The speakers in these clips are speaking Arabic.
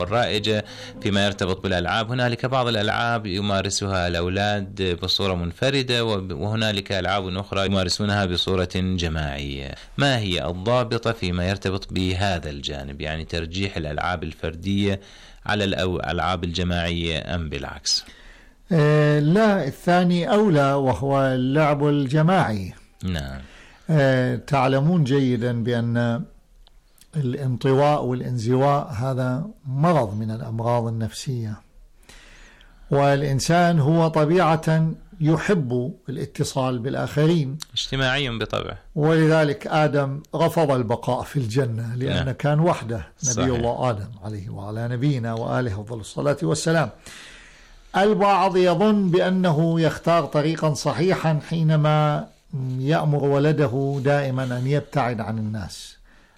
والرائجة فيما يرتبط بالألعاب. هنالك بعض الألعاب يمارسها الأولاد بصورة منفردة، وهنالك ألعاب أخرى يمارسونها بصورة جماعية. ما هي الضابطة فيما يرتبط بهذا الجانب، يعني ترجيح الألعاب الفردية على الألعاب الجماعية أم بالعكس؟ لا، الثاني أولى، وهو اللعب الجماعي. نعم. تعلمون جيدا بأن الانطواء والانزواء هذا مرض من الأمراض النفسية، والإنسان هو طبيعة يحب الاتصال بالآخرين، اجتماعي بطبعه، ولذلك آدم رفض البقاء في الجنة لأن نعم. كان وحده، صحيح. نبي الله آدم عليه وعلى نبينا وآله أفضل الصلاة والسلام. البعض يظن بأنه يختار طريقا صحيحا حينما يأمر ولده دائما أن يبتعد عن الناس.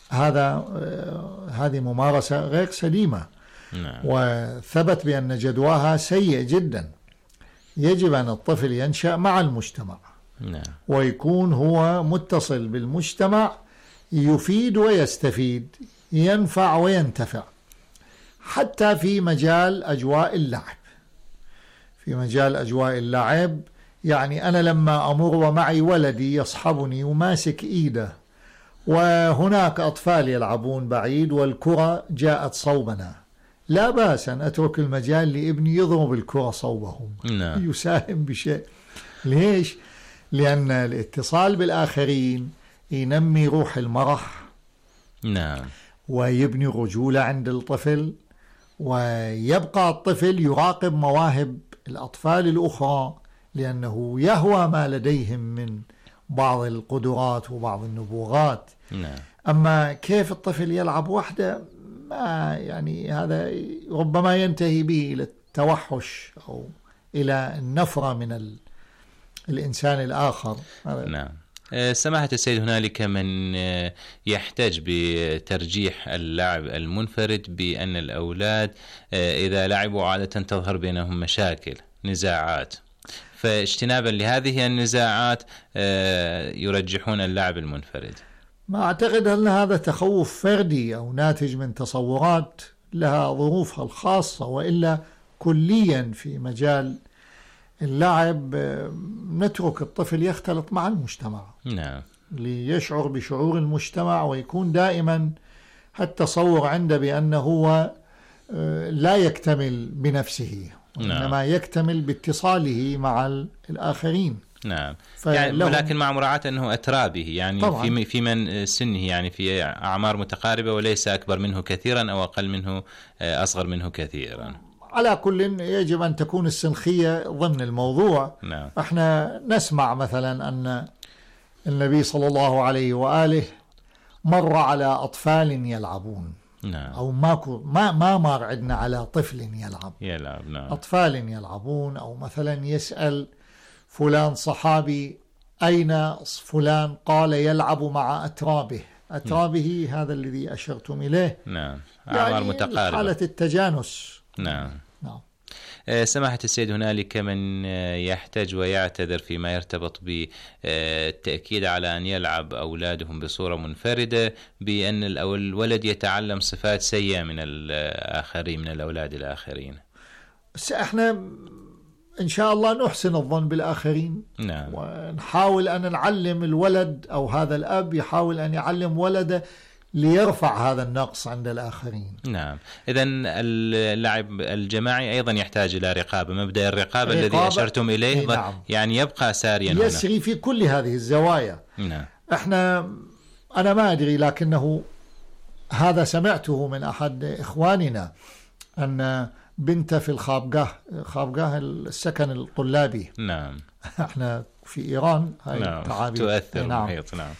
هذه ممارسة غير سليمة. نعم. وثبت بأن جدواها سيء جدا. يجب أن الطفل ينشأ مع المجتمع، نعم. ويكون هو متصل بالمجتمع، يفيد ويستفيد، ينفع وينتفع، حتى في مجال أجواء اللعب. في مجال أجواء اللعب يعني أنا لما أمر ومعي ولدي يصحبني وماسك إيده، وهناك أطفال يلعبون بعيد والكرة جاءت صوبنا، لا بأس أن أترك المجال لابني يضرب الكرة صوبهم. نعم. يساهم بشيء. ليش؟ لأن الاتصال بالآخرين ينمي روح المرح. نعم. ويبني الرجولة عند الطفل، ويبقى الطفل يراقب مواهب الأطفال الأخرى، لأنه يهوى ما لديهم من بعض القدرات وبعض النبوغات. نعم. أما كيف الطفل يلعب وحده، ما يعني هذا ربما ينتهي به إلى التوحش أو إلى النفرة من الإنسان الآخر. نعم. سماحة السيد، هنالك من يحتاج بترجيح اللعب المنفرد بأن الأولاد إذا لعبوا عادة تظهر بينهم مشاكل، نزاعات، فاجتنابا لهذه النزاعات يرجحون اللعب المنفرد. ما أعتقد أن هذا تخوف فردي أو ناتج من تصورات لها ظروفها الخاصة، وإلا كليا في مجال اللعب نترك الطفل يختلط مع المجتمع. نعم. ليشعر بشعور المجتمع، ويكون دائما التصور عنده بأنه هو لا يكتمل بنفسه، إنما يكتمل باتصاله مع الآخرين. نعم. يعني ولكن مع مراعاة أنه أترابه، يعني طبعا. في من سنه، يعني في أعمار متقاربة وليس أكبر منه كثيرا أو أقل منه أصغر منه كثيرا. على كل يجب أن تكون السنخية ضمن الموضوع. نعم. احنا نسمع مثلا أن النبي صلى الله عليه وآله مر على أطفال يلعبون. نعم. أو ما مر عندنا على طفل يلعب. نعم. أطفال يلعبون، أو مثلا يسأل فلان صحابي أين فلان، قال يلعب مع أترابه. هذا الذي أشرتم إليه. نعم. يعني متقاربة، حالة التجانس. نعم. سماحة السيد، هنالك من يحتاج ويعتذر فيما يرتبط بالتأكيد على أن يلعب أولادهم بصورة منفردة بأن الولد يتعلم صفات سيئة من الآخرين، من الأولاد الآخرين. احنا إن شاء الله نحسن الظن بالآخرين. نعم. ونحاول أن نعلم الولد، أو هذا الأب يحاول أن يعلم ولده ليرفع هذا النقص عند الآخرين. نعم. إذن اللعب الجماعي أيضا يحتاج إلى رقابة، مبدأ الرقابة الذي أشرتم إليه. نعم. يعني يبقى ساريا يسري في كل هذه الزوايا. نعم. أنا ما أدري، لكنه هذا سمعته من أحد إخواننا، أن بنت في خابقاه السكن الطلابي. نعم. احنا في إيران هاي نعم. تؤثر. نعم. محيط. نعم.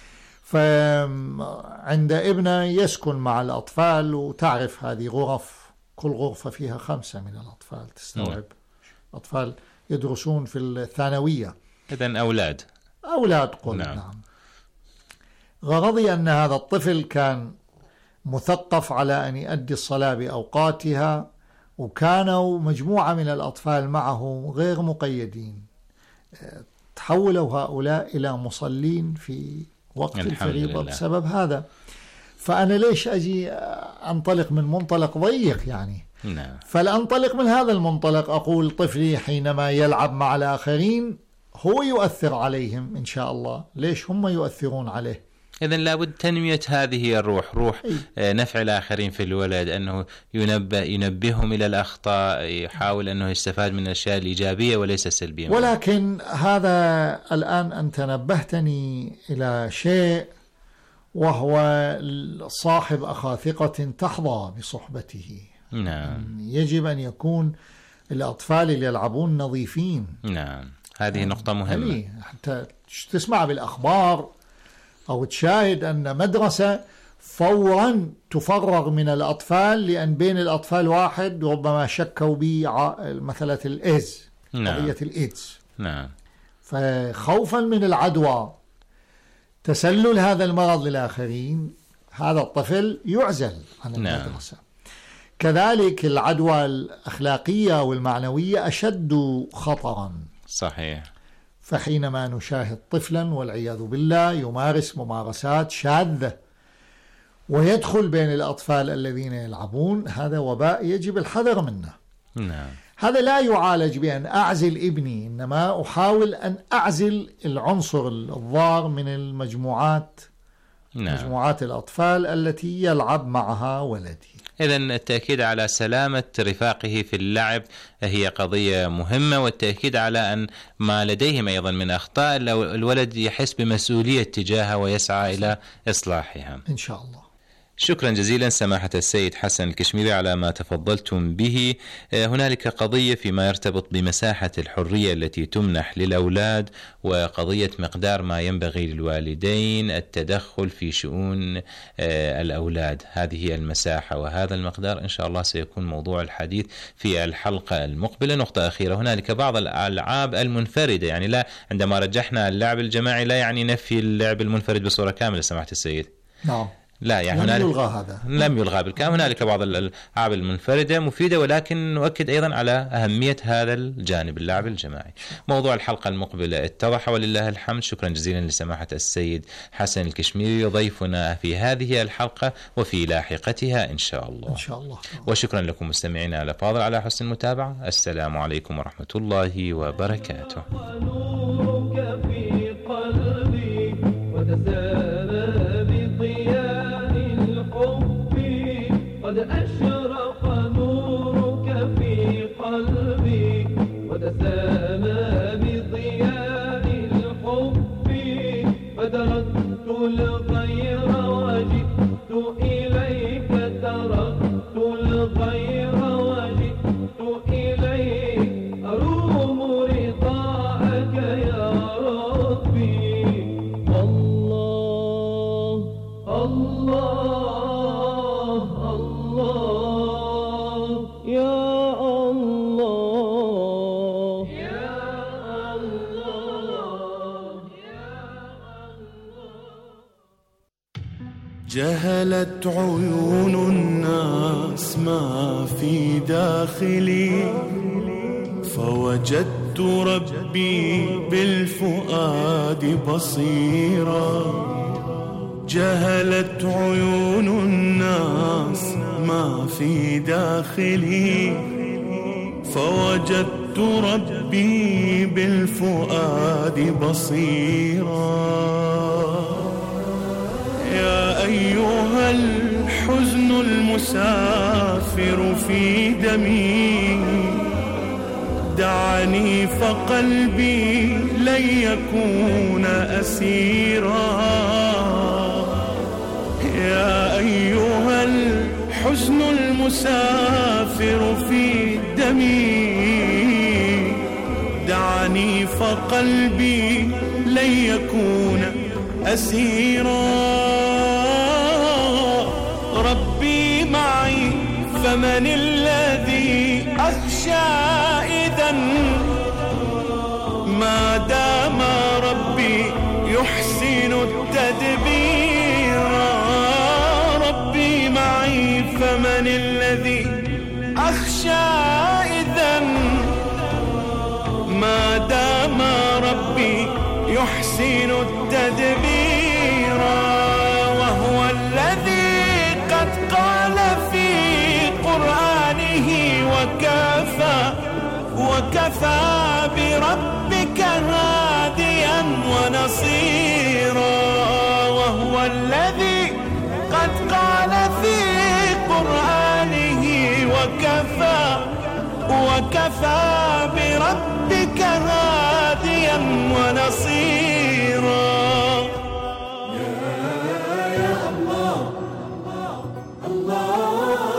فعند ابنه يسكن مع الأطفال، وتعرف هذه غرف، كل غرفة فيها 5 من الأطفال، تستوعب. أطفال يدرسون في الثانوية. إذن أولاد قل. نعم. غرضي أن هذا الطفل كان مثقف على أن يؤدي الصلاة بأوقاتها، وكانوا مجموعة من الأطفال معه غير مقيدين. تحولوا هؤلاء إلى مصلين في وقت الفريضة بسبب هذا. فأنا ليش أجي أنطلق من منطلق ضيق؟ يعني نعم. فلأنطلق من هذا المنطلق أقول طفلي حينما يلعب مع الآخرين هو يؤثر عليهم إن شاء الله. ليش هم يؤثرون عليه؟ إذن لابد تنمية هذه الروح، روح نفع الآخرين في الولد، أنه ينبههم إلى الأخطاء، يحاول أنه يستفاد من الأشياء الإيجابية وليس السلبية. ولكن هذا الآن أنت نبهتني إلى شيء، وهو صاحب أخا ثقة تحظى بصحبته. نعم. يجب أن يكون الأطفال اللي يلعبون نظيفين. نعم، هذه نقطة مهمة. حتى تسمع بالأخبار أو تشاهد أن مدرسة فورا تفرغ من الأطفال لأن بين الأطفال واحد ربما شكوا بمثلة الإيدز. نعم. قضية الإيدز. نعم. فخوفا من العدوى تسلل هذا المرض للآخرين، هذا الطفل يعزل عن المدرسة. كذلك العدوى الأخلاقية والمعنوية أشد خطرا. صحيح. فحينما نشاهد طفلا والعياذ بالله يمارس ممارسات شاذة ويدخل بين الأطفال الذين يلعبون، هذا وباء يجب الحذر منه. نعم. هذا لا يعالج بأن أعزل ابني، إنما أحاول أن أعزل العنصر الضار من المجموعات. نعم. مجموعات الأطفال التي يلعب معها ولدي. إذن التأكيد على سلامة رفاقه في اللعب هي قضية مهمة، والتأكيد على أن ما لديهم أيضا من أخطاء الولد يحس بمسؤولية تجاهها ويسعى إلى إصلاحها إن شاء الله. شكرا جزيلا سماحة السيد حسن الكشميري على ما تفضلتم به. هنالك قضية فيما يرتبط بمساحة الحرية التي تمنح للأولاد، وقضية مقدار ما ينبغي للوالدين التدخل في شؤون الأولاد. هذه هي المساحة وهذا المقدار إن شاء الله سيكون موضوع الحديث في الحلقة المقبلة. نقطة أخيرة، هنالك بعض الألعاب المنفردة، يعني لا، عندما رجحنا اللعب الجماعي لا يعني نفي اللعب المنفرد بصورة كاملة سماحة السيد. نعم. لا، يعني لم يلغى هذا، لم يلغى بالكامل. هنالك بعض الألعاب المنفردة مفيدة، ولكن نؤكد أيضا على أهمية هذا الجانب، اللعب الجماعي. موضوع الحلقة المقبلة اتضح ولله الحمد. شكرا جزيلا لسماحة السيد حسن الكشميري ضيفنا في هذه الحلقة وفي لاحقتها إن شاء الله. إن شاء الله. وشكرا لكم مستمعينا الأفاضل على حسن المتابعة. السلام عليكم ورحمة الله وبركاته. قد أشرق نورك في قلبي وتسامى بضياء الحب، فدركت الغير وجئت إليك، تركت الغير وجئت إليك، أروم رضاك يا ربي. الله الله جهلت عيون الناس ما في داخلي، فوجدت ربي بالفؤاد بصيرا. جهلت عيون الناس ما في داخلي، فوجدت ربي بالفؤاد بصيرا. يا أيها الحزن المسافر في دمي، دعني فقلبي لن يكون أسيرا. يا أيها الحزن المسافر في دمي، دعني فقلبي لن يكون أسيرا. ربي معي فمن الذي أخشى إذن، ما دام ربي يحسن التدبير. ربي معي فمن الذي أخشى إذن، ما دام ربي يحسن التدبير. وهو الذي قد قال في قرآنه وكفى بربك هاديا ونصيرا، وهو الذي قد قال في قرآنه وكفى بربك هاديا ونصيرا. يا الله الله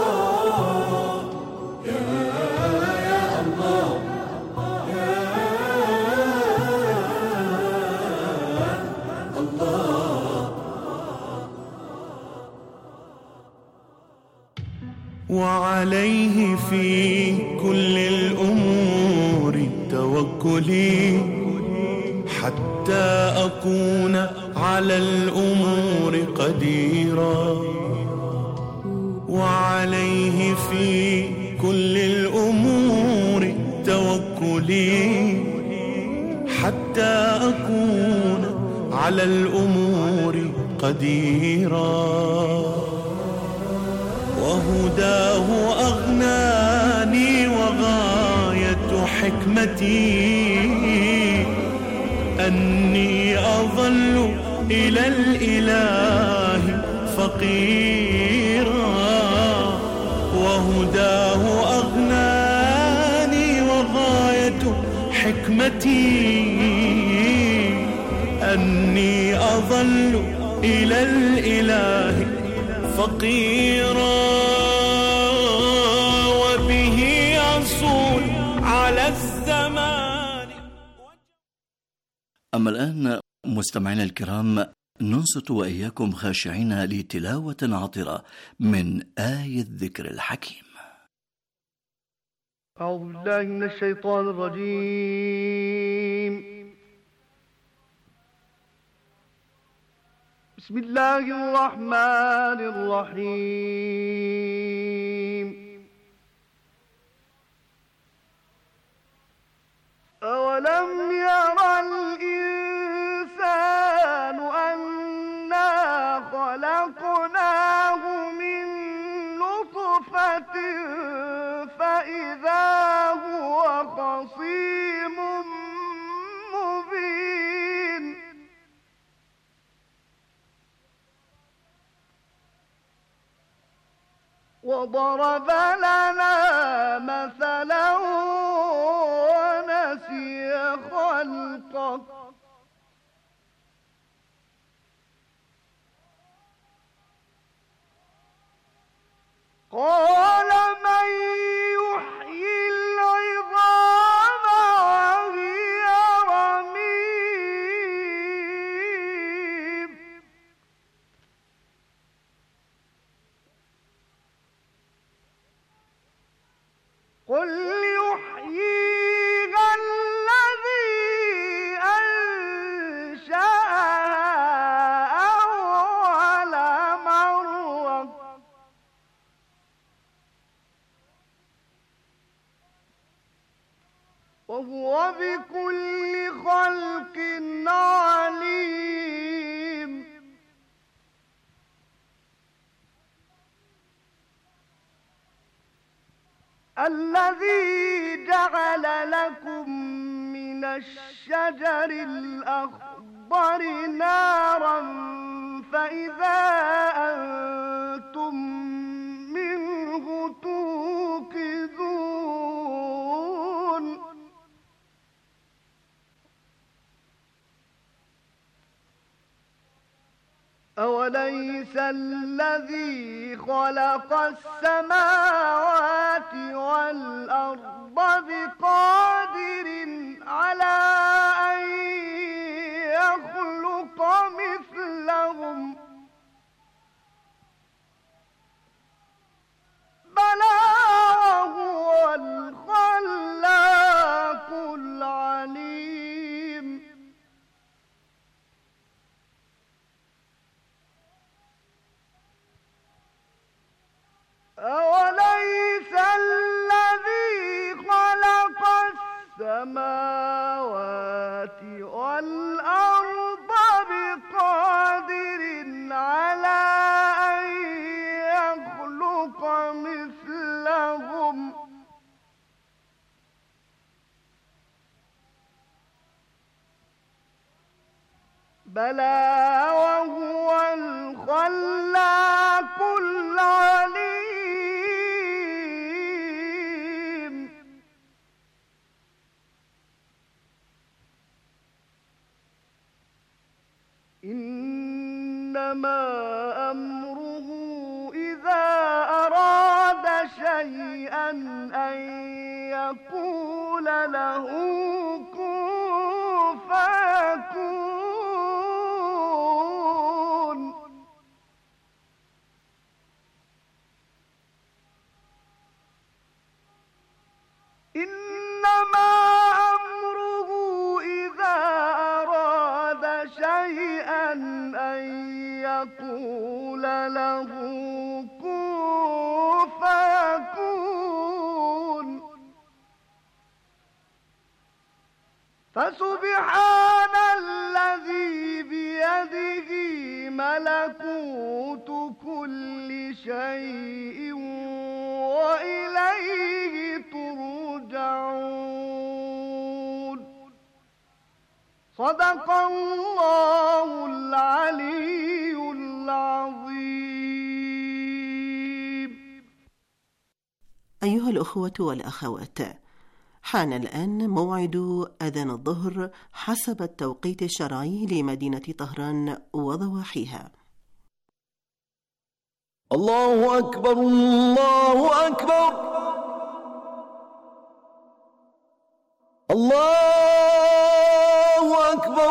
وعليه في كل الأمور توكلي، حتى أكون على الأمور قديرا. وعليه في كل الأمور توكلي، حتى أكون على الأمور قديرا. وهداه أغناني وغاية حكمتي أني أظل إلى الإله فقيرا. وهداه أغناني وغاية حكمتي أني أظل إلى الإله فقيرا. وبه أصول على الزمان. أما الآن مستمعينا الكرام، ننصت وإياكم خاشعين لتلاوة عطرة من آية الذكر الحكيم. أعوذ بالله من الشيطان الرجيم. بسم الله الرحمن الرحيم. أولم ير الإنسان أنا خلقناه من نطفة فإذا هو خصيم مبين. وضرب لنا مثلا ونسي خلقه قال من يحيي العظام وهي رميم. قل يحييها الذي أنشأها أول مرة وهو بكل خلق عليم. الذي جعل لكم من الشجر الأخضر نارا فإذا أنتم منه توقدون. أوليس الذي خلق السماوات والأرض بقادر على أن يخلق مثلهم؟ بلى وهو الخلاق العليم. أوليس الذي خلق السماوات والأرض بقادر على أن يخلق مثلهم؟ بلى وهو الخلاق العليم. إنما أمره إذا أراد شيئا أن يقول له كن فيكون. إنما أمره إذا أراد شيئا أن يقول له كن فيكون. فسبحان الذي بيده ملكوت كل شيء وإليه ترجعون. صدق الله العلي العظيم. أيها الأخوة والأخوات، حان الآن موعد أذان الظهر حسب التوقيت الشرعي لمدينة طهران وضواحيها. الله أكبر الله أكبر الله أكبر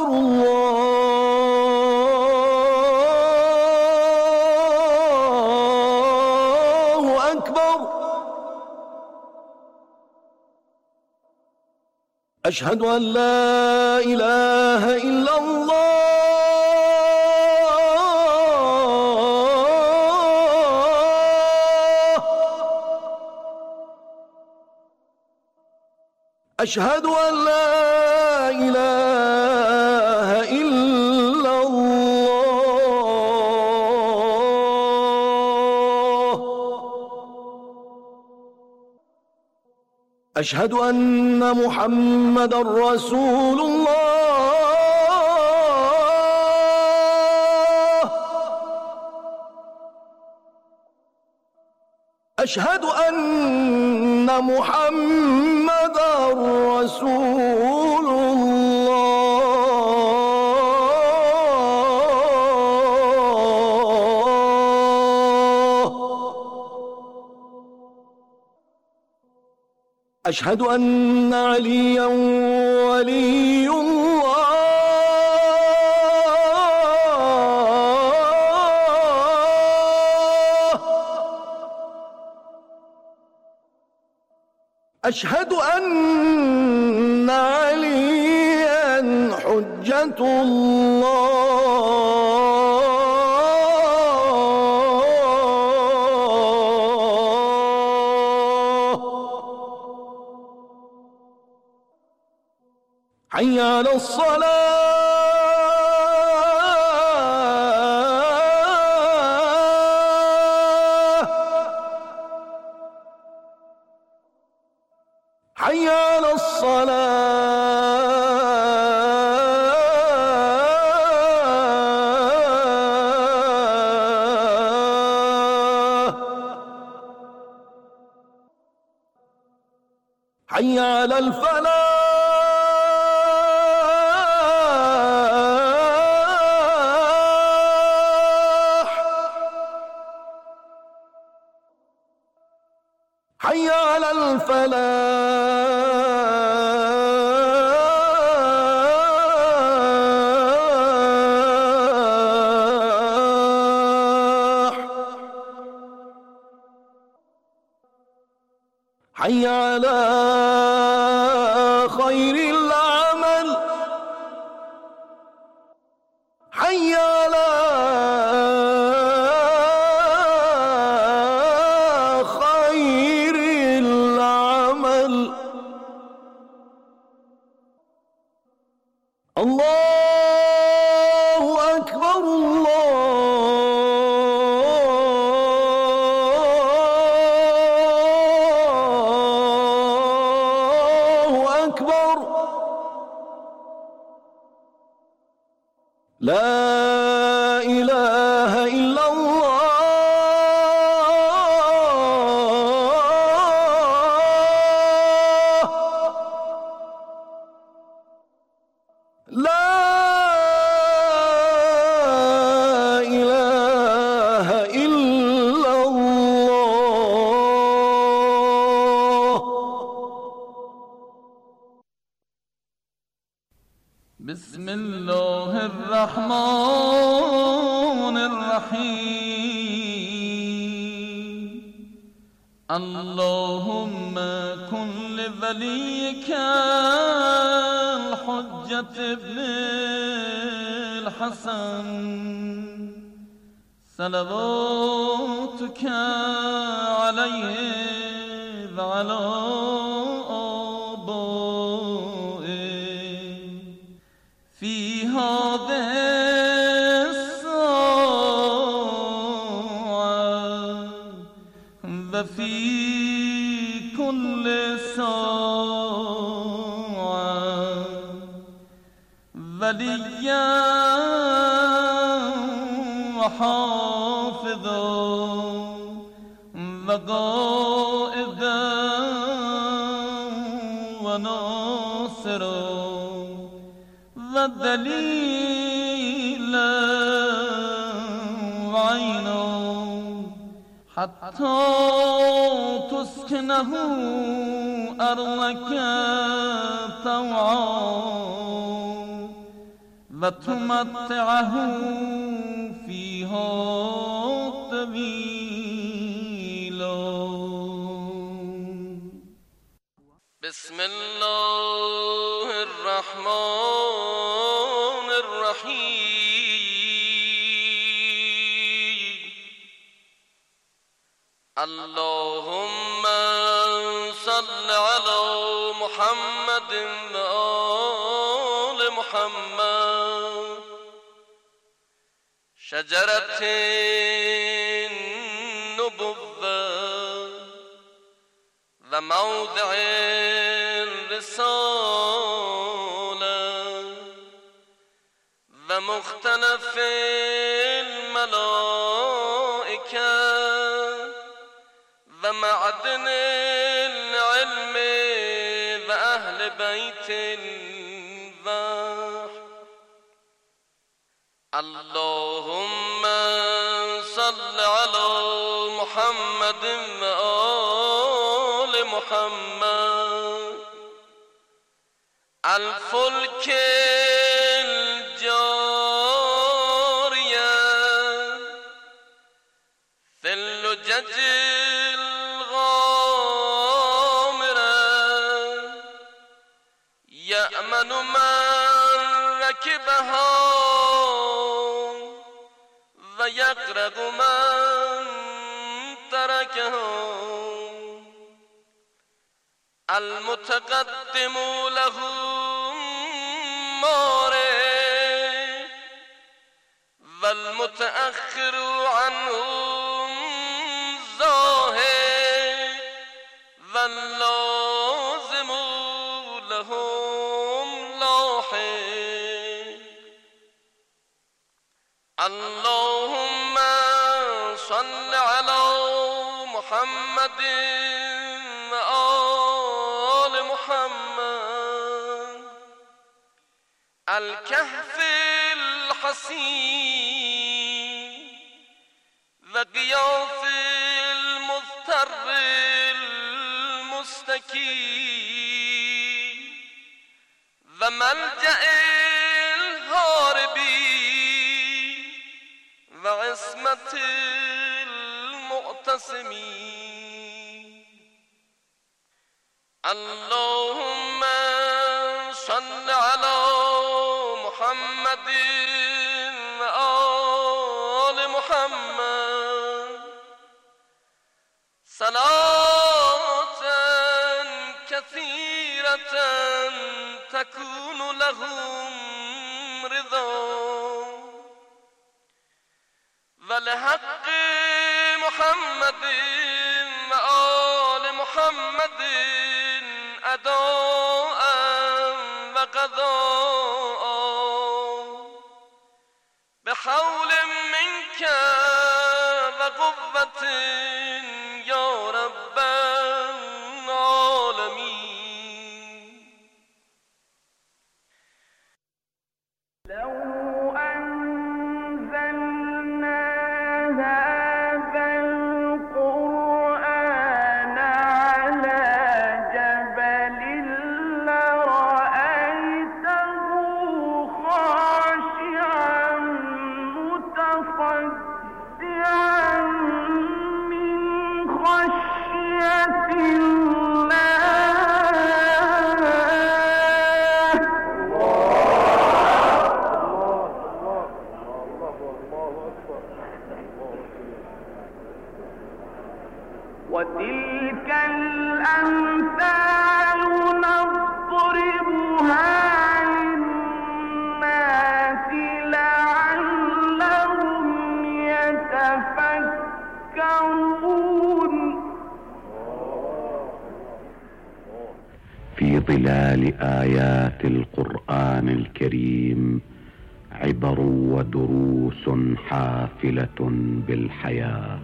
الله أكبر. أشهد أن لا إله إلا الله. أشهد أن لا إله إلا الله. أشهد أن محمدا رسول الله. أشهد أن محمدا رسول الله. أشهد أن عليا ولي الله. أشهد أن عليا حجة الله. حي على الصلاة. حي على الصلاة. حي على الفلاح. حي على الفلاح. حي على خير العمل. حي على خير العمل. الله أكبر الله أكبر. لا إله إلا الله لا إله إلا الله. بسم الله الرحمن الرحيم. اللهم كن لوليك الحجة ابن الحسن صلواتك عليه وعلى آبائه في هذه الساعة وفي كل ساعة وليا وحافظا وقائدا وناصرا ودليلا وعينا حتى تسكنه أرضك طوعا وتمتعه فيها طويلا. بسم الله الرحمن الرحيم. اللهم صل على محمد وآل محمد. شجرة النبوة وموضع الرسالة ومختلف الملائكة ومعدن العلم وأهل بيت الوحي. اللهم صل على محمد وآل محمد. الفلك الجارية في اللجج الغامرة يأمن من ركبها ويغرق من تركها. المتقدم له مارع والمتأخر عنهم زاهد واللازم لهم لاحق. اللهم صل على محمد وآل محمد. الكهف الحصين وغياث المضطر المستكين وملجأ الهاربين وعصمة المعتصمين. اللهم صل على محمد وآل محمد. صلاة كثيرة تكون لهم رضا ولحق محمد وآل محمد أداء وقضاء في ظلال آيات القرآن الكريم عبر ودروس حافلة بالحياة.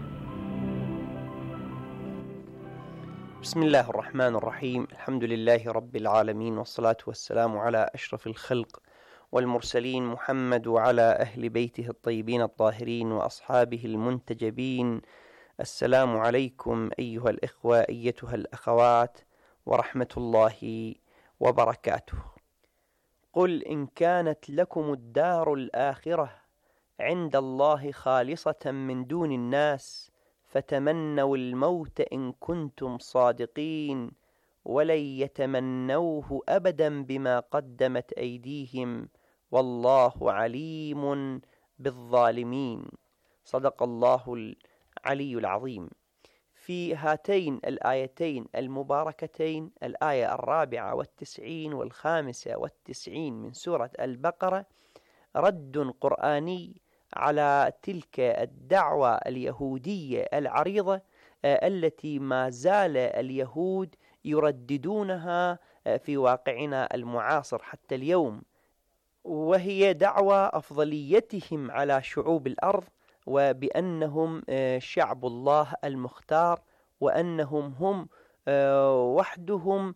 بسم الله الرحمن الرحيم. الحمد لله رب العالمين، والصلاة والسلام على أشرف الخلق والمرسلين محمد وعلى أهل بيته الطيبين الطاهرين وأصحابه المنتجبين. السلام عليكم أيها الإخوة أيتها الأخوات ورحمة الله وبركاته. قل إن كانت لكم الدار الآخرة عند الله خالصة من دون الناس فتمنوا الموت إن كنتم صادقين ولن يتمنوه أبدا بما قدمت أيديهم والله عليم بالظالمين. صدق الله العلي العظيم. في هاتين الآيتين المباركتين، الآية 94 و95 من سورة البقرة، رد قرآني على تلك الدعوة اليهودية العريضة التي ما زال اليهود يرددونها في واقعنا المعاصر حتى اليوم، وهي دعوة أفضليتهم على شعوب الأرض، وبأنهم شعب الله المختار، وأنهم هم وحدهم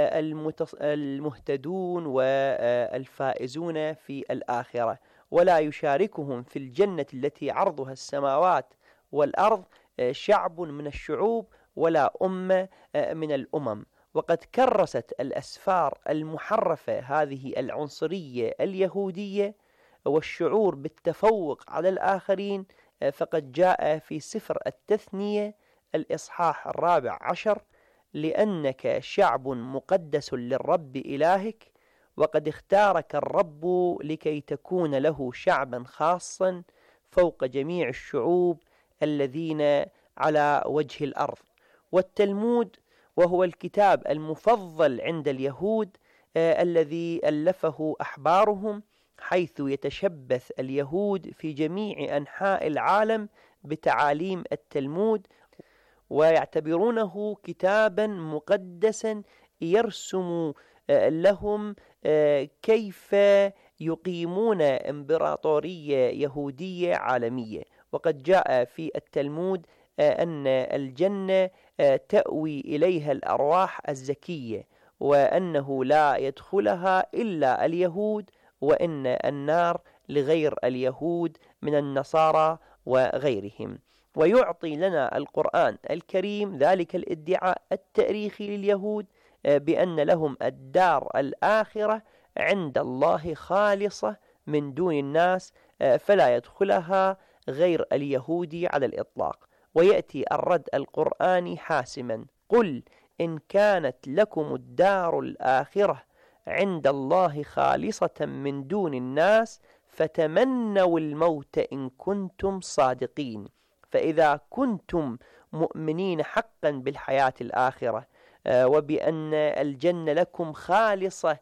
المهتدون والفائزون في الآخرة، ولا يشاركهم في الجنة التي عرضها السماوات والأرض شعب من الشعوب ولا أمة من الأمم. وقد كرست الأسفار المحرفة هذه العنصرية اليهودية والشعور بالتفوق على الآخرين، فقد جاء في سفر التثنية الإصحاح 14: لأنك شعب مقدس للرب إلهك، وقد اختارك الرب لكي تكون له شعبا خاصا فوق جميع الشعوب الذين على وجه الأرض. والتلمود وهو الكتاب المفضل عند اليهود الذي ألفه أحبارهم، حيث يتشبث اليهود في جميع أنحاء العالم بتعاليم التلمود، ويعتبرونه كتابا مقدسا يرسم لهم كيف يقيمون إمبراطورية يهودية عالمية. وقد جاء في التلمود أن الجنة تأوي إليها الأرواح الزكية، وأنه لا يدخلها إلا اليهود، وإن النار لغير اليهود من النصارى وغيرهم. ويعطي لنا القرآن الكريم ذلك الادعاء التاريخي لليهود بأن لهم الدار الآخرة عند الله خالصة من دون الناس، فلا يدخلها غير اليهودي على الإطلاق. ويأتي الرد القرآني حاسما: قل إن كانت لكم الدار الآخرة عند الله خالصة من دون الناس فتمنوا الموت إن كنتم صادقين. فإذا كنتم مؤمنين حقا بالحياة الآخرة وبأن الجنة لكم خالصة،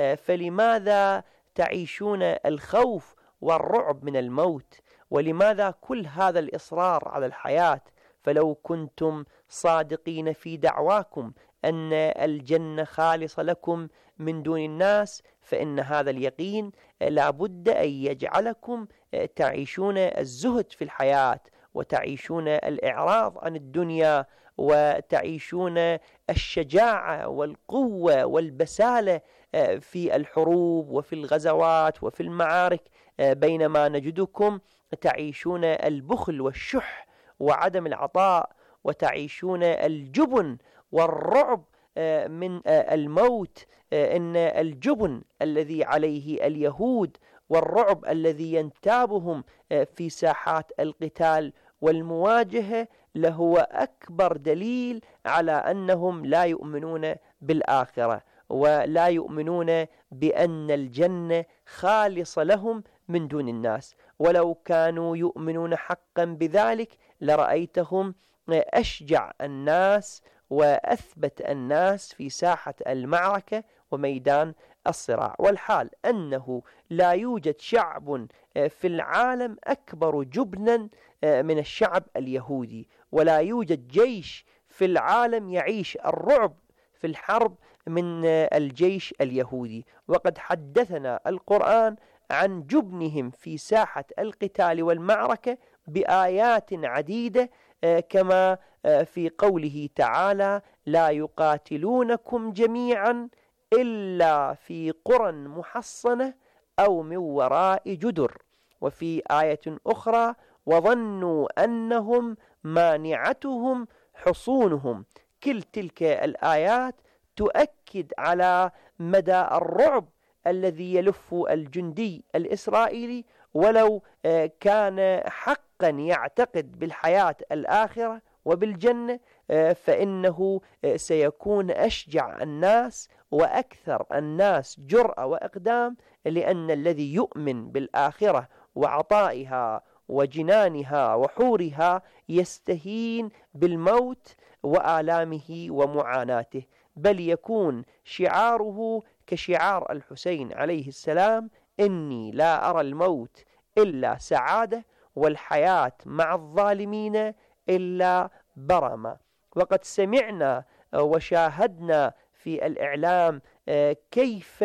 فلماذا تعيشون الخوف والرعب من الموت؟ ولماذا كل هذا الإصرار على الحياة؟ فلو كنتم صادقين في دعواكم أن الجنة خالصة لكم من دون الناس، فإن هذا اليقين لابد أن يجعلكم تعيشون الزهد في الحياة، وتعيشون الإعراض عن الدنيا، وتعيشون الشجاعة والقوة والبسالة في الحروب وفي الغزوات وفي المعارك، بينما نجدكم تعيشون البخل والشح وعدم العطاء، وتعيشون الجبن والرعب من الموت. إن الجبن الذي عليه اليهود والرعب الذي ينتابهم في ساحات القتال والمواجهة لهو أكبر دليل على أنهم لا يؤمنون بالآخرة، ولا يؤمنون بأن الجنة خالصة لهم من دون الناس. ولو كانوا يؤمنون حقا بذلك لرأيتهم أشجع الناس وأثبت الناس في ساحة المعركة وميدان الصراع. والحال أنه لا يوجد شعب في العالم أكبر جبنا من الشعب اليهودي، ولا يوجد جيش في العالم يعيش الرعب في الحرب من الجيش اليهودي. وقد حدثنا القرآن عن جبنهم في ساحة القتال والمعركة بآيات عديدة، كما في قوله تعالى: لا يقاتلونكم جميعا إلا في قرى محصنة أو من وراء جدر. وفي آية أخرى: وظنوا أنهم مانعتهم حصونهم. كل تلك الآيات تؤكد على مدى الرعب الذي يلف الجندي الإسرائيلي، ولو كان حقا يعتقد بالحياة الآخرة وبالجنة فإنه سيكون أشجع الناس وأكثر الناس جرأة وإقدام، لأن الذي يؤمن بالآخرة وعطائها وجنانها وحورها يستهين بالموت وآلامه ومعاناته، بل يكون شعاره كشعار الحسين عليه السلام: إني لا أرى الموت إلا سعادة والحياة مع الظالمين إلا برمة. وقد سمعنا وشاهدنا في الإعلام كيف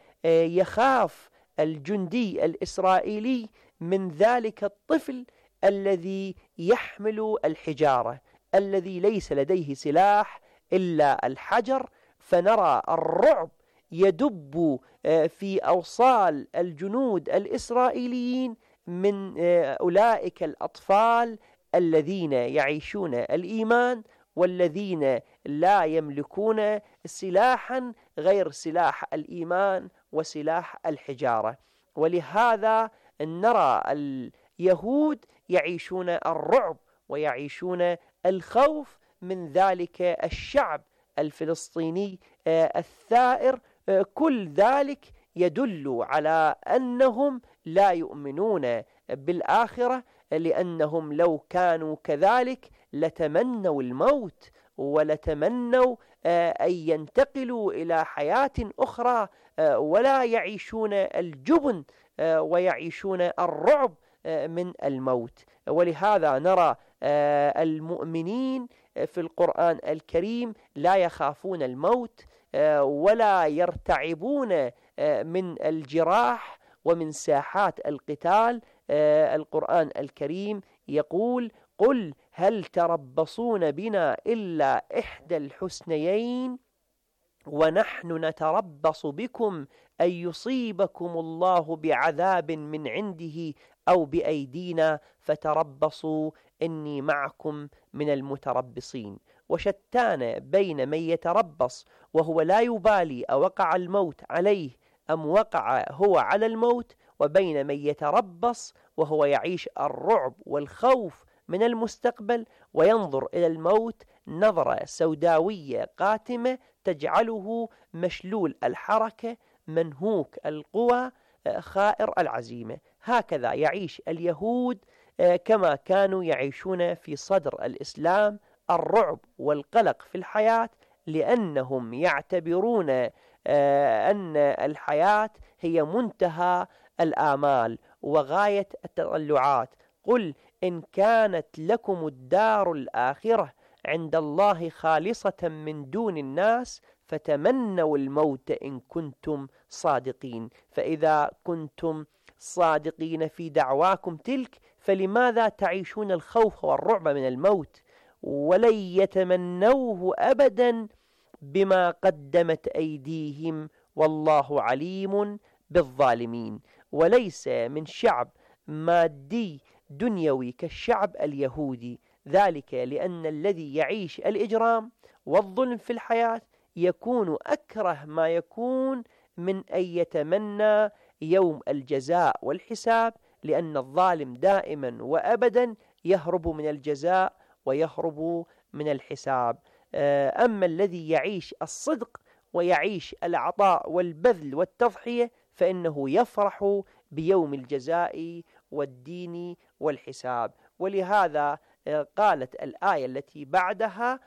يخاف الجندي الإسرائيلي من ذلك الطفل الذي يحمل الحجارة، الذي ليس لديه سلاح إلا الحجر، فنرى الرعب يدب في أوصال الجنود الإسرائيليين من أولئك الأطفال الذين يعيشون الإيمان، والذين لا يملكون سلاحا غير سلاح الإيمان وسلاح الحجارة. ولهذا نرى اليهود يعيشون الرعب ويعيشون الخوف من ذلك الشعب الفلسطيني الثائر. كل ذلك يدل على أنهم لا يؤمنون بالآخرة، لأنهم لو كانوا كذلك لتمنوا الموت ولتمنوا أن ينتقلوا إلى حياة أخرى، ولا يعيشون الجبن ويعيشون الرعب من الموت. ولهذا نرى المؤمنين في القرآن الكريم لا يخافون الموت ولا يرتعبون من الجراح ومن ساحات القتال. القرآن الكريم يقول: قل هل تربصون بنا إلا إحدى الحسنيين ونحن نتربص بكم أن يصيبكم الله بعذاب من عنده أو بأيدينا فتربصوا إني معكم من المتربصين. وشتان بين من يتربص وهو لا يبالي أوقع الموت عليه أم وقع هو على الموت، وبين من يتربص وهو يعيش الرعب والخوف من المستقبل وينظر إلى الموت نظرة سوداوية قاتمة تجعله مشلول الحركة منهوك القوى خائر العزيمة. هكذا يعيش اليهود كما كانوا يعيشون في صدر الإسلام الرعب والقلق في الحياة، لأنهم يعتبرون أن الحياة هي منتهى الآمال وغاية التطلعات. قل إن كانت لكم الدار الآخرة عند الله خالصة من دون الناس فتمنوا الموت إن كنتم صادقين. فإذا كنتم صادقين في دعواكم تلك فلماذا تعيشون الخوف والرعب من الموت؟ ولن يتمنوه أبدا بما قدمت أيديهم والله عليم بالظالمين. وليس من شعب مادي دنيوي كالشعب اليهودي، ذلك لأن الذي يعيش الإجرام والظلم في الحياة يكون أكره ما يكون من أن يتمنى يوم الجزاء والحساب، لأن الظالم دائما وأبدا يهرب من الجزاء ويهرب من الحساب. أما الذي يعيش الصدق ويعيش العطاء والبذل والتضحية فإنه يفرح بيوم الجزاء والدين والحساب. ولهذا قالت الآية التي بعدها: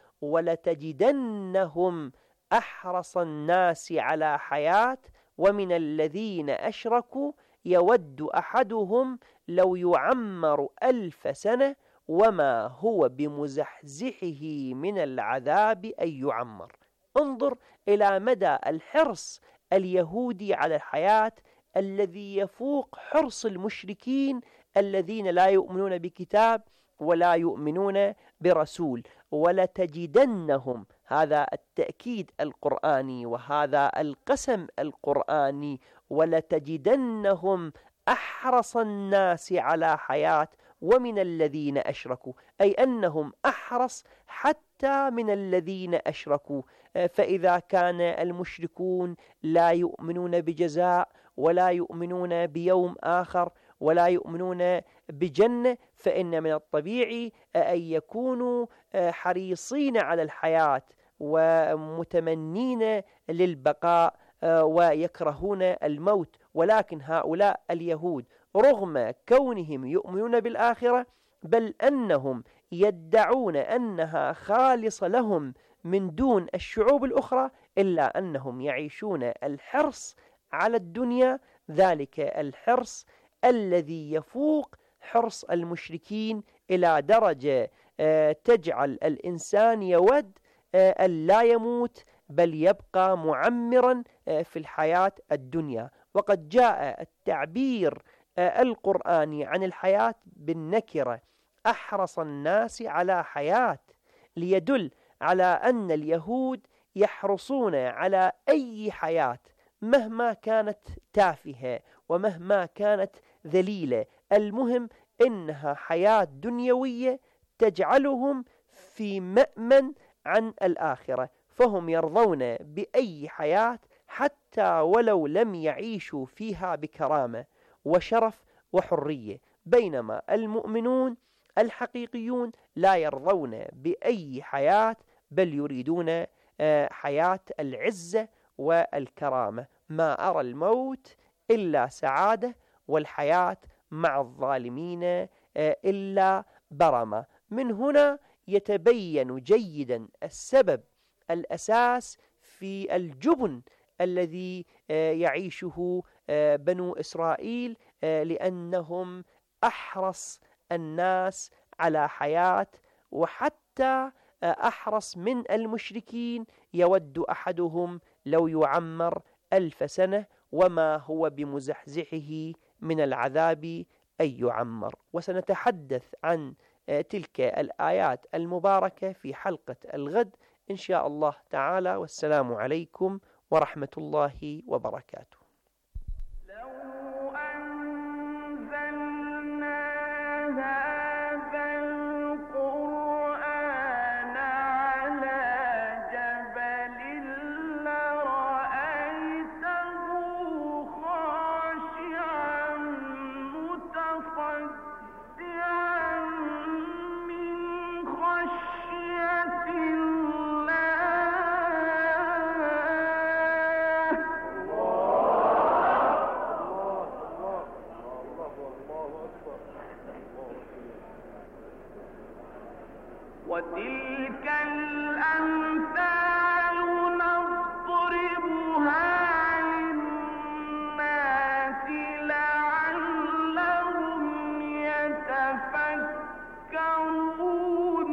ولتجدنهم أحرص الناس على حياة ومن الذين أشركوا يود أحدهم لو يعمر 1000 سنة وما هو بمزحزحه من العذاب أن يعمر. انظر إلى مدى الحرص اليهودي على الحياة الذي يفوق حرص المشركين الذين لا يؤمنون بكتاب ولا يؤمنون برسول. ولتجدنهم، هذا التأكيد القرآني وهذا القسم القرآني، ولتجدنهم أحرص الناس على حياة ومن الذين أشركوا، أي أنهم أحرص حتى من الذين أشركوا. فإذا كان المشركون لا يؤمنون بجزاء ولا يؤمنون بيوم آخر ولا يؤمنون بجنة، فإن من الطبيعي أن يكونوا حريصين على الحياة ومتمنين للبقاء ويكرهون الموت. ولكن هؤلاء اليهود رغم كونهم يؤمنون بالآخرة، بل أنهم يدعون أنها خالصة لهم من دون الشعوب الأخرى، إلا أنهم يعيشون الحرص على الدنيا، ذلك الحرص الذي يفوق حرص المشركين إلى درجة تجعل الإنسان يود أن لا يموت بل يبقى معمرا في الحياة الدنيا. وقد جاء التعبير القرآني عن الحياة بالنكرة أحرص الناس على حياة، ليدل على أن اليهود يحرصون على أي حياة مهما كانت تافهة ومهما كانت ذليلة، المهم إنها حياة دنيوية تجعلهم في مأمن عن الآخرة، فهم يرضون بأي حياة حتى ولو لم يعيشوا فيها بكرامة وشرف وحرية، بينما المؤمنون الحقيقيون لا يرضون بأي حياة بل يريدون حياة العزة والكرامة. ما أرى الموت إلا سعادة والحياة مع الظالمين إلا برمة. من هنا يتبين جيدا السبب الأساس في الجبن الذي يعيشه بنو إسرائيل، لأنهم أحرص الناس على حياة، وحتى أحرص من المشركين. يود أحدهم لو يعمر 1000 سنة وما هو بمزحزحه من العذاب أن يعمر. وسنتحدث عن تلك الآيات المباركة في حلقة الغد إن شاء الله تعالى، والسلام عليكم ورحمة الله وبركاته. وتلك الأمثال نضربها للناس لعلهم يتفكرون.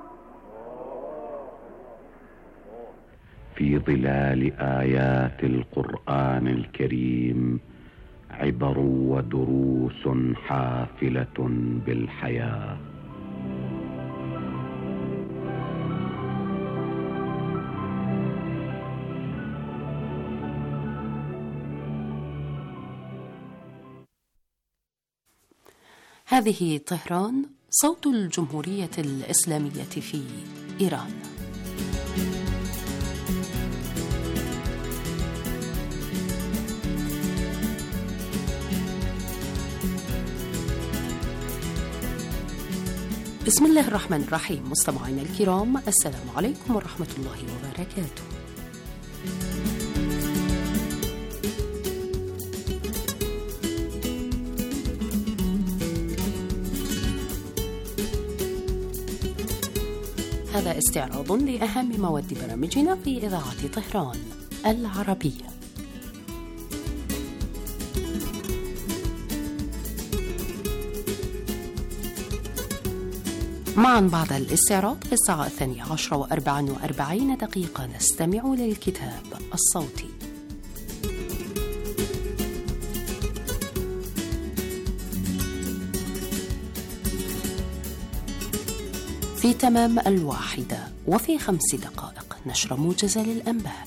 في ظلال آيات القرآن الكريم عبر ودروس حافلة بالحياة. هذه طهران، صوت الجمهورية الإسلامية في إيران. بسم الله الرحمن الرحيم. مستمعينا الكرام، السلام عليكم ورحمة الله وبركاته. هذا استعراض لأهم مواد برامجنا في إذاعة طهران العربية. معا بعد الاستعراض في الساعة 12:44 نستمع للكتاب الصوتي. في تمام 1:00 وفي 5 دقائق نشر موجزة للأنباء.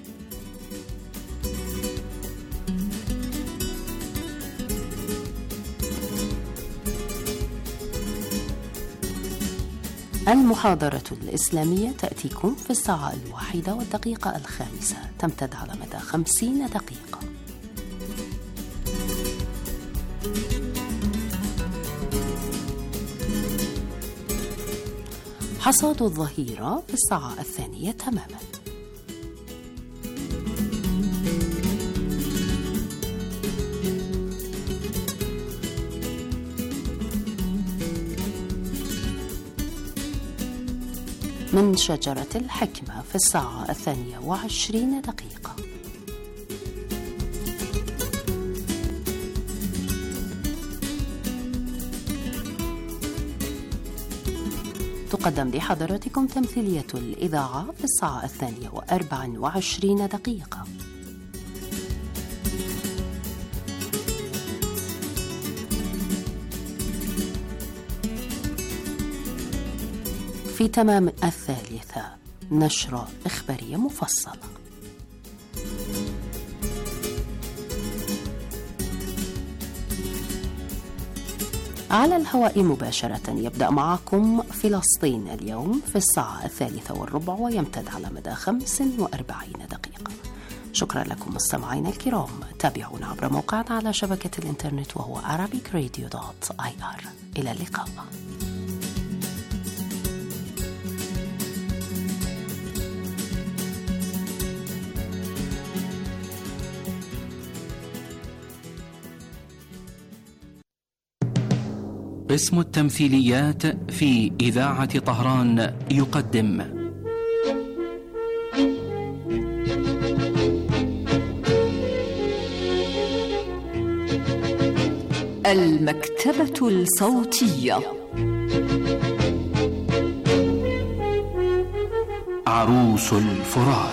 المحاضرة الإسلامية تأتيكم في الساعة 1:05 تمتد على مدى 50 دقيقة. حصاد الظهيرة في الساعة 2 تماما. من شجرة الحكمة في الساعة 22 دقيقة. تقدم لحضراتكم تمثيلية الإذاعة في الساعة 2:24 دقيقة. في تمام 3 نشرة إخبارية مفصلة. على الهواء مباشرة يبدأ معكم فلسطين اليوم في الساعة 3:15 ويمتد على مدى 45 دقيقة. شكرا لكم مستمعينا الكرام. تابعونا عبر موقعنا على شبكة الإنترنت وهو arabicradio.ir. إلى اللقاء. قسم التمثيليات في إذاعة طهران يقدم المكتبة الصوتية. عروس الفرات.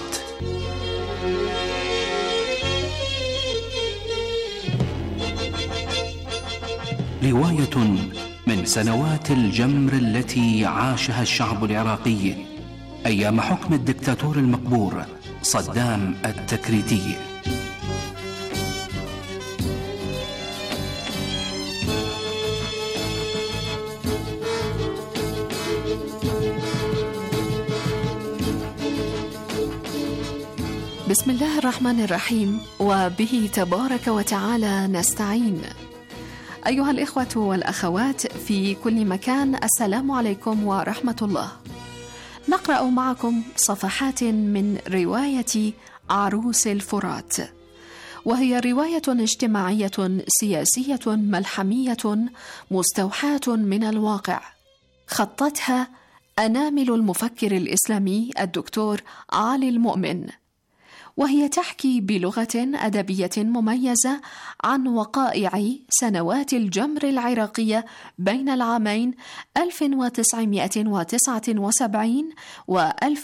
رواية من سنوات الجمر التي عاشها الشعب العراقي أيام حكم الدكتاتور المقبور صدام التكريتي. بسم الله الرحمن الرحيم، وبه تبارك وتعالى نستعين. أيها الإخوة والأخوات في كل مكان، السلام عليكم ورحمة الله. نقرأ معكم صفحات من رواية عروس الفرات، وهي رواية اجتماعية سياسية ملحمية مستوحاة من الواقع، خطتها أنامل المفكر الإسلامي الدكتور علي المؤمن، وهي تحكي بلغة أدبية مميزة عن وقائع سنوات الجمر العراقية بين العامين 1979 و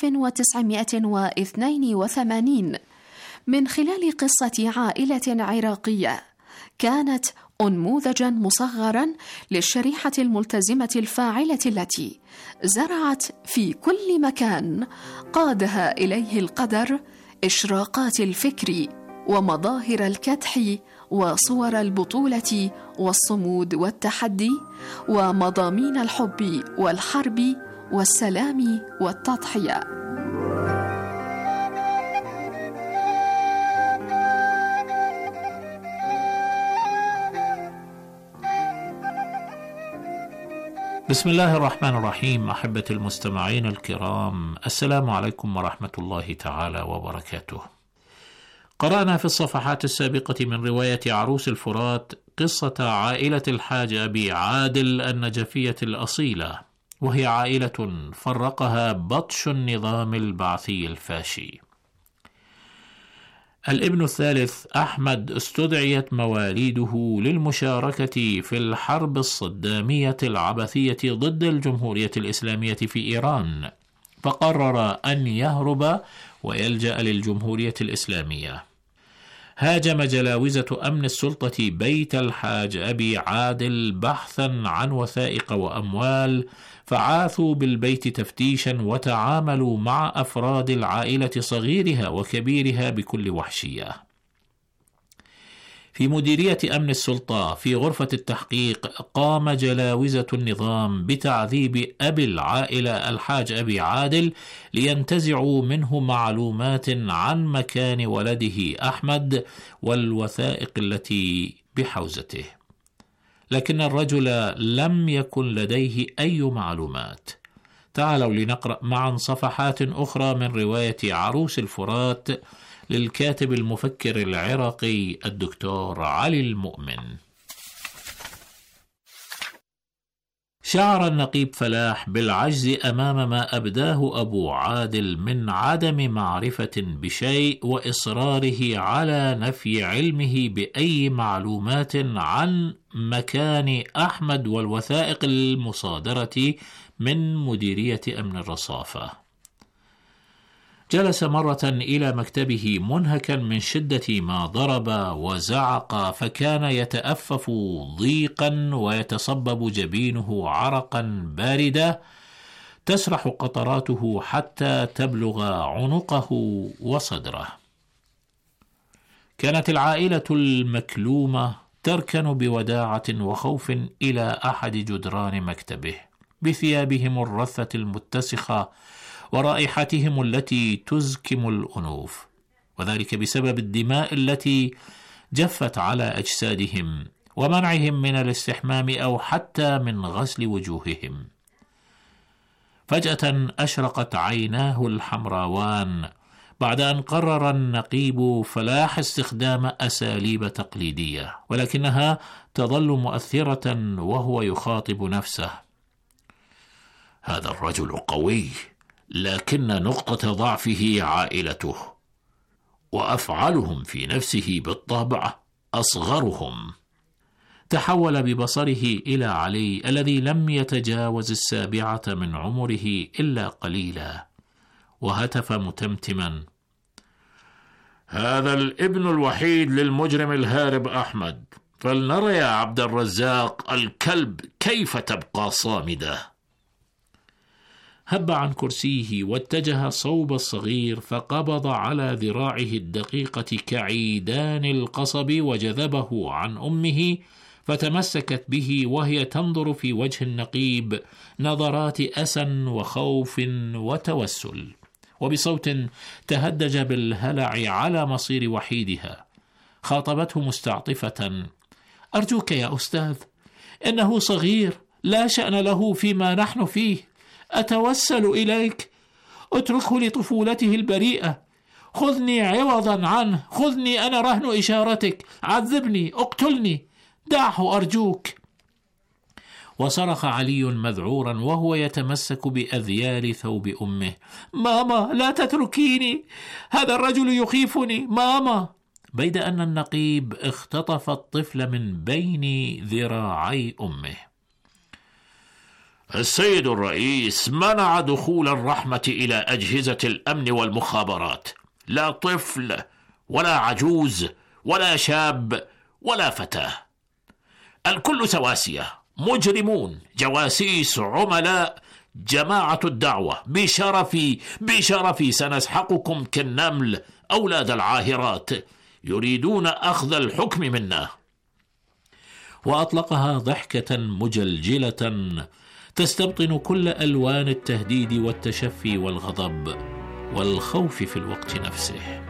1982 من خلال قصة عائلة عراقية كانت أنموذجا مصغرا للشريحة الملتزمة الفاعلة التي زرعت في كل مكان قادها إليه القدر إشراقات الفكر ومظاهر الكدح وصور البطولة والصمود والتحدي ومضامين الحب والحرب والسلام والتضحية. بسم الله الرحمن الرحيم. أحبة المستمعين الكرام، السلام عليكم ورحمة الله تعالى وبركاته. قرأنا في الصفحات السابقة من رواية عروس الفرات قصة عائلة الحاج أبي عادل النجفية الأصيلة، وهي عائلة فرقها بطش النظام البعثي الفاشي. الابن الثالث أحمد استدعيت مواليده للمشاركة في الحرب الصدامية العبثية ضد الجمهورية الإسلامية في إيران، فقرر أن يهرب ويلجأ للجمهورية الإسلامية. هاجم جلاوزة أمن السلطة بيت الحاج أبي عادل بحثا عن وثائق وأموال، فعاثوا بالبيت تفتيشا وتعاملوا مع أفراد العائلة صغيرها وكبيرها بكل وحشية. في مديرية أمن السلطة في غرفة التحقيق قام جلاوزة النظام بتعذيب أبي العائلة الحاج أبي عادل لينتزعوا منه معلومات عن مكان ولده أحمد والوثائق التي بحوزته، لكن الرجل لم يكن لديه أي معلومات. تعالوا لنقرأ معا صفحات أخرى من رواية عروس الفرات للكاتب المفكر العراقي الدكتور علي المؤمن. شعر النقيب فلاح بالعجز أمام ما أبداه أبو عادل من عدم معرفة بشيء وإصراره على نفي علمه بأي معلومات عن مكان أحمد والوثائق المصادرة من مديرية أمن الرصافة. جلس مرة إلى مكتبه منهكا من شدة ما ضرب وزعق، فكان يتأفف ضيقا ويتصبب جبينه عرقا باردا تسرح قطراته حتى تبلغ عنقه وصدره. كانت العائلة المكلومة تركن بوداعة وخوف إلى أحد جدران مكتبه بثيابهم الرثة المتسخة ورائحتهم التي تزكم الأنوف، وذلك بسبب الدماء التي جفت على أجسادهم ومنعهم من الاستحمام أو حتى من غسل وجوههم. فجأة أشرقت عيناه الحمراوان بعد أن قرر النقيب فلاح استخدام أساليب تقليدية، ولكنها تظل مؤثرة وهو يخاطب نفسه: هذا الرجل قوي، لكن نقطة ضعفه عائلته، وأفعالهم في نفسه بالطبع أصغرهم. تحول ببصره إلى علي الذي لم يتجاوز 7 من عمره إلا قليلا، وهتف متمتما: هذا الابن الوحيد للمجرم الهارب أحمد، فلنرى يا عبد الرزاق الكلب كيف تبقى صامدة. هب عن كرسيه واتجه صوب الصغير، فقبض على ذراعه الدقيقة كعيدان القصب وجذبه عن أمه، فتمسكت به وهي تنظر في وجه النقيب نظرات أسى وخوف وتوسل، وبصوت تهدج بالهلع على مصير وحيدها خاطبته مستعطفة: أرجوك يا أستاذ، إنه صغير لا شأن له فيما نحن فيه، أتوسل إليك، اتركه لطفولته البريئة، خذني عوضا عنه، خذني أنا رهن إشارتك، عذبني، اقتلني، دعه أرجوك. وصرخ علي مذعورا وهو يتمسك بأذيال ثوب أمه: ماما لا تتركيني، هذا الرجل يخيفني، ماما. بيد أن النقيب اختطف الطفل من بين ذراعي أمه. السيد الرئيس منع دخول الرحمة إلى أجهزة الأمن والمخابرات، لا طفل ولا عجوز ولا شاب ولا فتاة، الكل سواسية، مجرمون، جواسيس، عملاء، جماعة الدعوة، بشرفي سنسحقكم كالنمل أولاد العاهرات، يريدون أخذ الحكم منا. وأطلقها ضحكة مجلجلة تستبطن كل ألوان التهديد والتشفي والغضب والخوف في الوقت نفسه.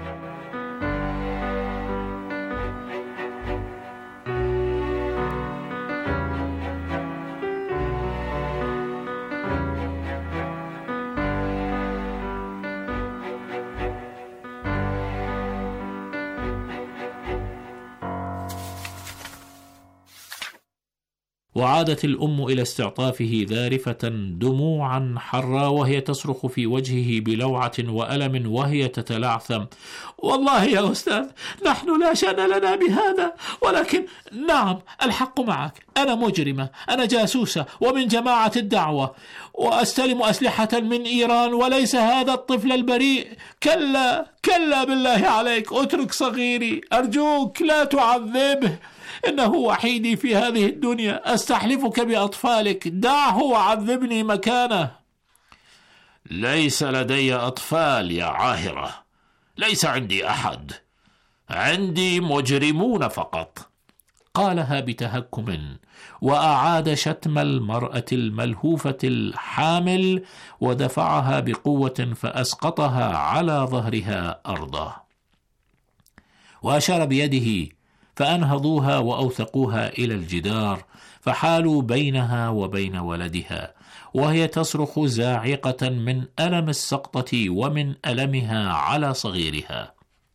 وعادت الأم إلى استعطافه ذارفة دموعا حرا وهي تصرخ في وجهه بلوعة وألم وهي تتلعثم: والله يا أستاذ نحن لا شأن لنا بهذا، ولكن نعم الحق معك، أنا مجرمة، أنا جاسوسة ومن جماعة الدعوة وأستلم أسلحة من إيران، وليس هذا الطفل البريء. كلا كلا بالله عليك، اترك صغيري أرجوك، لا تعذبه، إنه وحيدي في هذه الدنيا، أستحلفك بأطفالك، دعه وعذبني مكانه. ليس لدي أطفال يا عاهرة، ليس عندي أحد، عندي مجرمون فقط، قالها بتهكم، وأعاد شتم المرأة الملهوفة الحامل ودفعها بقوة فأسقطها على ظهرها أرضا، وأشار بيده فأنهضوها وأوثقوها إلى الجدار، فحالوا بينها وبين ولدها وهي تصرخ زاعقة من ألم السقطة ومن ألمها على صغيرها.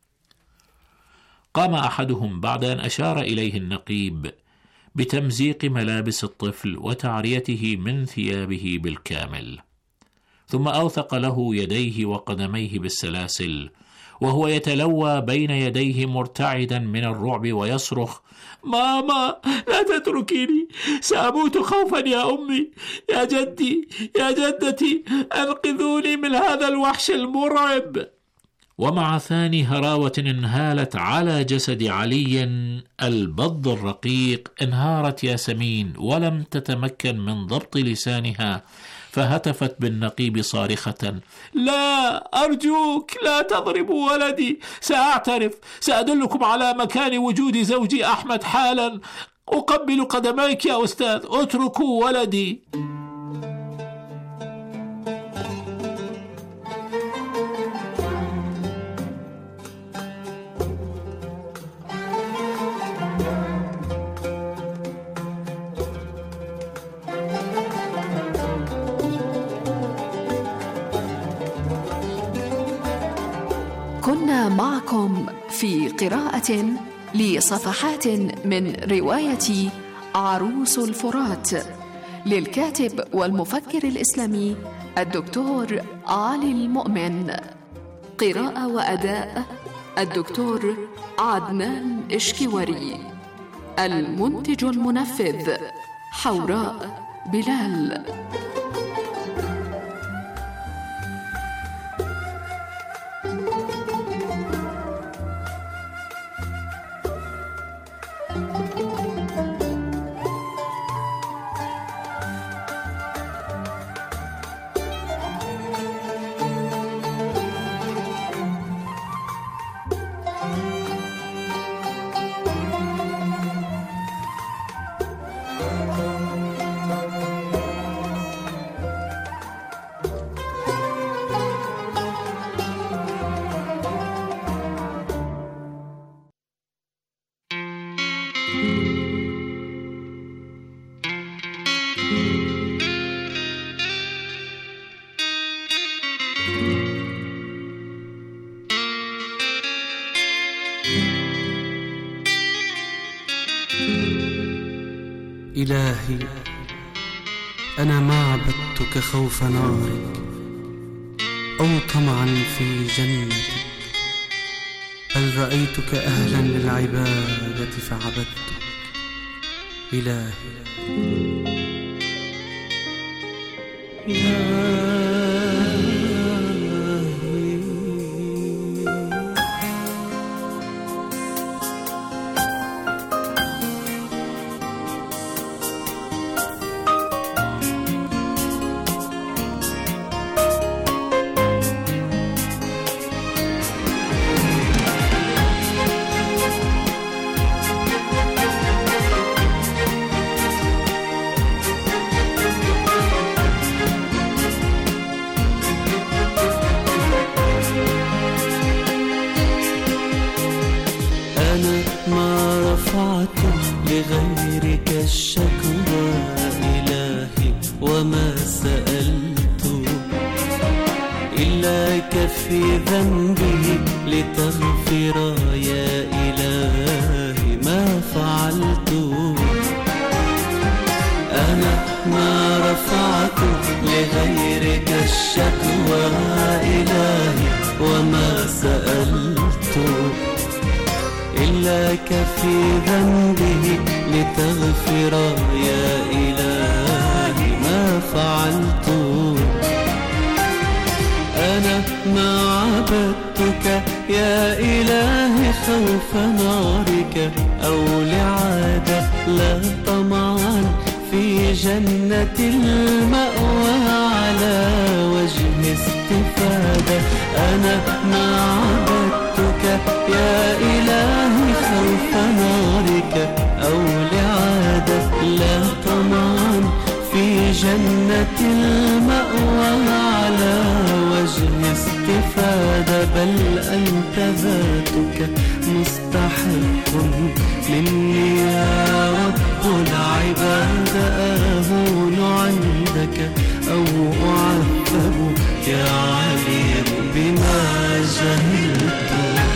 قام أحدهم بعد أن أشار إليه النقيب بتمزيق ملابس الطفل وتعريته من ثيابه بالكامل، ثم أوثق له يديه وقدميه بالسلاسل وهو يتلوى بين يديه مرتعدا من الرعب ويصرخ: ماما لا تتركيني، سأموت خوفا يا أمي، يا جدي، يا جدتي، أنقذوني من هذا الوحش المرعب. ومع ثاني هراوة انهالت على جسد علي البض الرقيق انهارت ياسمين ولم تتمكن من ضبط لسانها، فهتفت بالنقيب صارخة: لا أرجوك لا تضربوا ولدي، سأعترف، سأدلكم على مكان وجود زوجي أحمد حالا، أقبل قدميك يا أستاذ، اتركوا ولدي. كنا معكم في قراءة لصفحات من رواية عروس الفرات للكاتب والمفكر الإسلامي الدكتور علي المؤمن. قراءة وأداء الدكتور عدنان إشكيوري. المنتج المنفذ حوراء بلال. إلهي أنا ما عبدتك خوف نارك أو طمعا في جنتك، بل رأيتك أهلا للعبادة فعبدتك. إلهي لغيرك الشكوى إلهي، وما سألت إلاك في ذنبي لتغفر يا إلهي ما فعلت. الشكوى إلهي وما سألت إلاك في ذنبه لتغفر يا إلهي ما فعلت. أنا ما عبدتك يا إلهي خوف نارك أو لعادة، لا طمعا في جنة المأوى على وجه استفادة. أنا ما عبدتك يا إلهي خوف نارك أو لعادة، لا طمعا في جنة المأوى على وجه استفادة. بل أنت ذاتك مستحق مني يا رب العباد، أهون عندك أو أعذب يا عليم بما جهلت.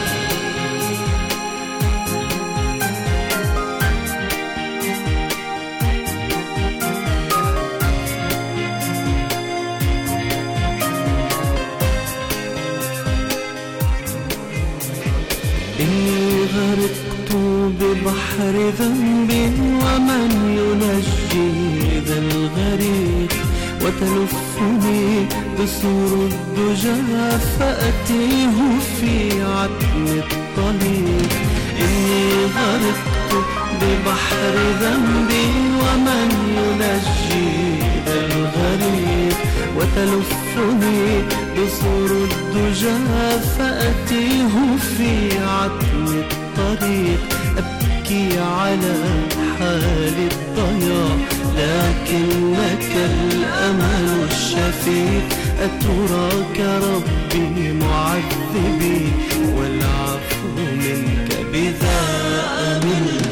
غرقت ببحر ذنب ومن ينجي ذا الغريق، وتلفني بسور الدجى فأتيه في عتم الطريق. إني غرقت ببحر ذنب ومن ينجي ذا الغريق، وتلفني بسور الدجى فأتيه في عتم الطريق. أبكي على حال الضياع لكنك الأمل الشفيق. أتراك ربي معذبي والعفو منك بذا أمنت.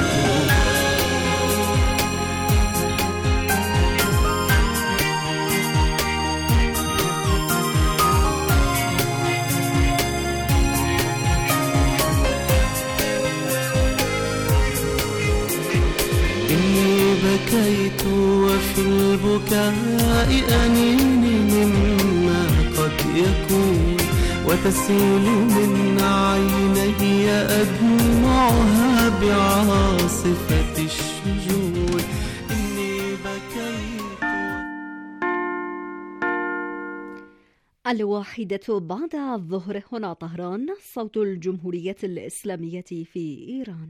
بكيت وفي البكاء أنيني مما قد يكون، وتسيل من عيني أدمعها بعاصفة الشجون. إني بكيت. 1:00 بعد الظهر، هنا طهران، صوت الجمهورية الإسلامية في إيران.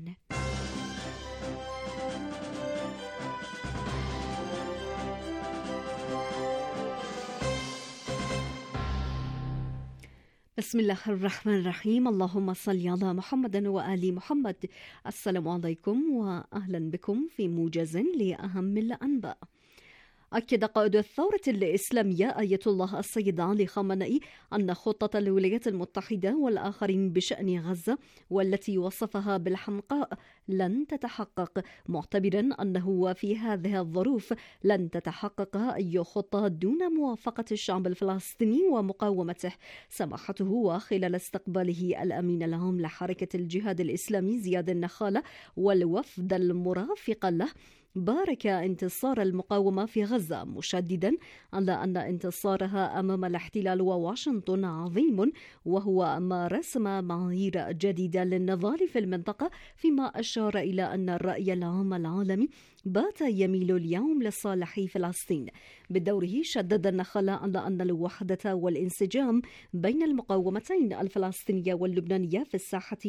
بسم الله الرحمن الرحيم. اللهم صل على محمد وآل محمد. السلام عليكم وأهلا بكم في موجز لأهم الأنباء. أكد قائد الثورة الإسلامية آية الله السيد علي خامنئي أن خطة الولايات المتحدة والآخرين بشأن غزة والتي وصفها بالحمقاء لن تتحقق، معتبرا أنه في هذه الظروف لن تتحقق أي خطة دون موافقة الشعب الفلسطيني ومقاومته. سماحته وخلال استقباله الأمين العام لحركة الجهاد الإسلامي زياد النخالة والوفد المرافق له بارك انتصار المقاومة في غزة، مشددا على أن انتصارها أمام الاحتلال وواشنطن عظيم، وهو ما رسم معايير جديدة للنضال في المنطقة، فيما أشار إلى أن الرأي العام العالمي بات يميل اليوم لصالح فلسطين. بدوره شدد النخالة على أن الوحدة والانسجام بين المقاومتين الفلسطينية واللبنانية في الساحة